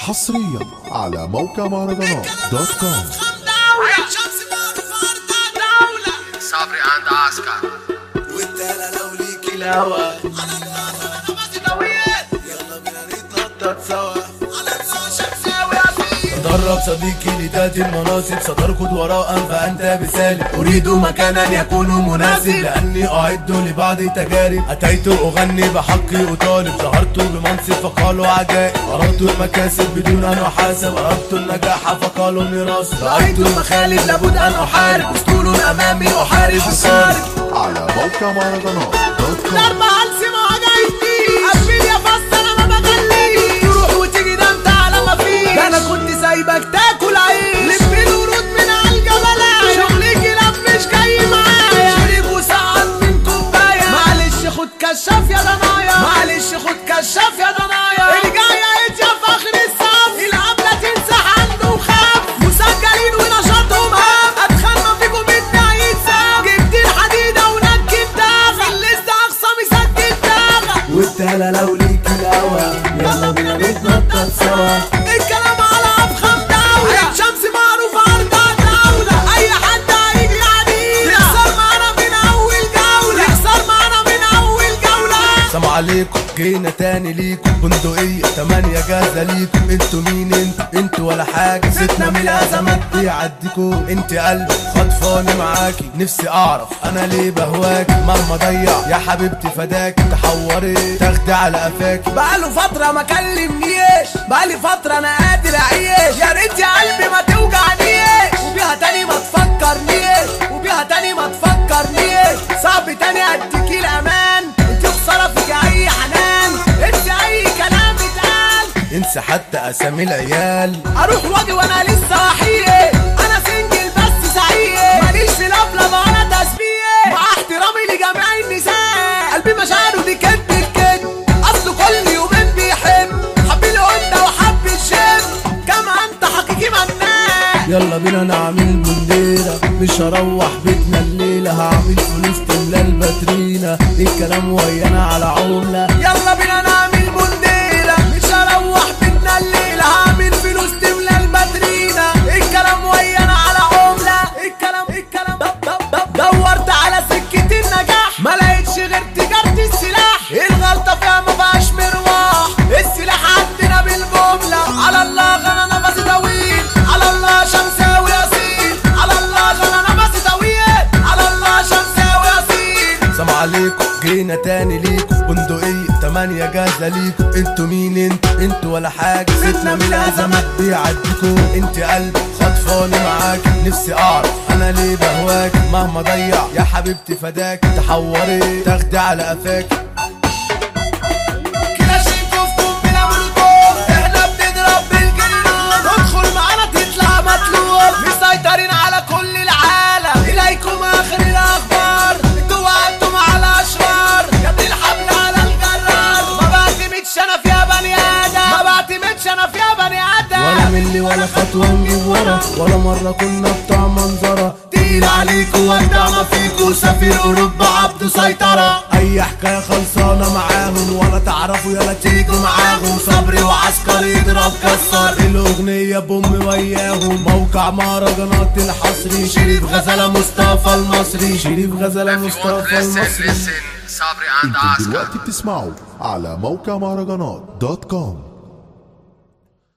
حصريا على موقع مهرجانات دوت كوم. صبري عند عسكر وانت لو ليك الهوى يلا بينا نتنطط سوا. تدرب صديقي لذات المناصب، ستركض وراء فأنت بسالب. أريد مكانا يكون مناسب لأني أعد لبعض تجارب. أتيت أغني بحقي أطالب، ظهرت بمنصب فقالوا عجائب. أردت المكاسب بدون أن أحاسب، أردت النجاح فقالوا نراسب. رأيت المخالب لابد أن أحارب، أسطول أمامي أحارب بصارب. على موقع مهرجانات دوت كوم. ضربة هلسي ما عجبني، قفل يا فص أنا ما بجلي. تروح وتيجي ده أنت على ما فيش، ده أنا كنت سايبك تاكل عيش. لف الورود من على الجبلاية، شغلي كلاب مش جاي معايا. شرب وسقط من كوباية، معلش خد كشاف يا ضنايا، معلش خد كشاف يا ضنايا. الجاية يا فخر الصف، العبلة تنسح عنده وخاف. مسجلين ونشاطهم هام، أتخنى فيكم الداعي يتساب. جبت الحديدة ونكت داغة، لسه أخصامي سجل داغة. والتالة لو ليك الهوى يلا بينا نتنطط سوا. الكلام على أفخم دولة، عين شمس معروف أرض دولة. أي حد هيجي علينا يخسر معانا من أول جولة، يخسر معانا من أول جولة. سلام عليكم، جينا تاني ليكم. بندقية 8 جاهزة ليكم. انتوا مين انتوا ولا حاجة. ستنا من الأزمات بيعديكم. انت قلبي خطفاني معاكي، نفسي أعرف أنا ليه بهواكي. مهما ضيع يا حبيبتي فداكي، تحوري تاخدي على قفاكي. بقاله فترة ما كلمنيش، بقالي فترة أنا قادر أعيش. يا ريت يا قلبي ما توجعنيش، وبيها تاني ما تفكرنيش، وبيها تاني ما تفكرنيش. صعب تاني أديكي الأمان، انت خسارة فيك أي حنان، انت أي كلام اتقال. انسى حتى أسامي العيال. أروح واجي وأنا لسه وحيد، أنا سنجل بس سعيد. ماليش في لفلفة وأنا تسبيح، مع احترامي لجميع النساء. قلبي مشاعره دي كدب الكدب، أصله كل يومين بيحب. حب القدة وحب الشم، كما أنت حقيقي منان. يلا بينا نعمل بنديرة، مش هروح بيتنا الليلة. هعمل فلوس تملى الباترينا، الكلام ويانا على عملة. يلا بينا نعمل بنديرة، مش هروح بيتنا الليلة. هعمل فلوس تملى الباترينا، الكلام ويانا على عملة. الكلام دورت على سكة النجاح، ما لقيتش غير تجارة السلاح. الغلطة فيها ما بقاش مرواح، السلاح عندنا بالجملة. على الله غنى نفسي طويل، على الله شمساوي ياسين. على الله غنى نفسي طويل، على الله شمساوي ياسين. سلام عليكم، جينا تاني ليكم. بندقية 8 جاهزة ليكم. انتوا مين انتوا ولا حاجة. ستنا من الأزمات بيعديكم. انت قلبي خطفاني معاكي، نفسي أعرف أنا ليه بهواكي. مهما ضيع يا حبيبتي فداكي، تحوري تاخدي على قفاكي. كلاشينكوف قنبلة مولوتوف، احنا بنضرب بالجنون. ادخل معانا تطلع مطلوب، مسيطرين على كل العالم. إليكم آخر الأخبار، انتوا وقعتم على أشرار. جاب الحبل على الجرار، ما بعتمدش أنا فيها بني آدم، ما بعتمدش أنا فيها بني آدم. ولا ملي ولا خطوة نجيب ورا، ولا مرة كنا بتاع منظرة. تقيل عليكوا وابدع ما فيكوا، سفير أوروبا عبده سيطرة. أي حكاية خلصانة معاهم، ولا تعرفوا يلا تيجوا معاهم. صبري وعسكر يضرب كسر، الأغنية بوم وياهم. موقع مهرجانات الحصري، شريف غزالة مصطفى المصري، شريف غزالة مصطفى المصري. صبري عند انتوا عسكر. دلوقتي بتسمعوا على موقع مهرجانات دوت كوم.